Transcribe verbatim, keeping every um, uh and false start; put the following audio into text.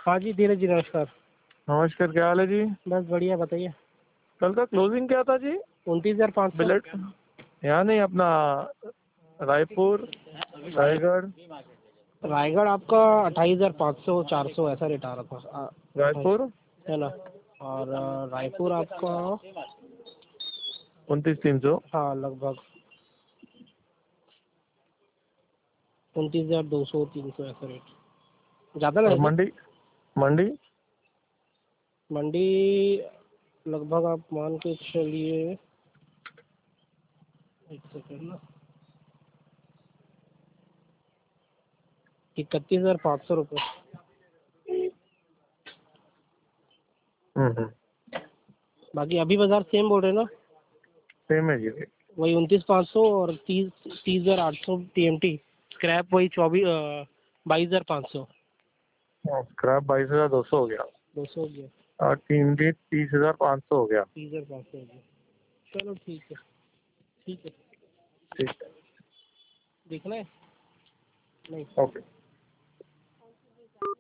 हाँ जी धीरज जी नमस्कार। नमस्कार, क्या हाल है जी? बस बढ़िया, बताइए। कल का क्लोजिंग क्या था जी? उनतीस हजार पाँच सौ। बिलेट यहाँ नहीं, अपना रायपुर, रायगढ़। रायगढ़ आपका अट्ठाईस हजार पाँच सौ चार सौ ऐसा रेट आ रहा था। रायपुर है ना। और अ, रायपुर आपका उनतीस तीन सौ। हाँ लगभग उनतीस हजार दो सौ तीन सौ ऐसा रेट ज़्यादा और नहीं क्या? मंडी मंडी मंडी लगभग आप मान के चलिए, एक सेकेंड ना, इकतीस हजार पाँच सौ रुपये। हम्म हम्म बाकी अभी बाजार सेम बोल रहे हैं ना, सेम है जी। वही उनतीस पाँच सौ और तीस तीस हजार आठ सौ टी एम टी। स्क्रैप वही चौबीस बाईस हजार पाँच सौ। स्क्रैप बाईस हजार दो सौ हो गया दो सौ हो गया, और तीन डी तीस हजार पाँच सौ हो गया। तीस हजार पाँच सौ हो गया। चलो ठीक है, ठीक है। ठीक है, देखना है नहीं। ओके।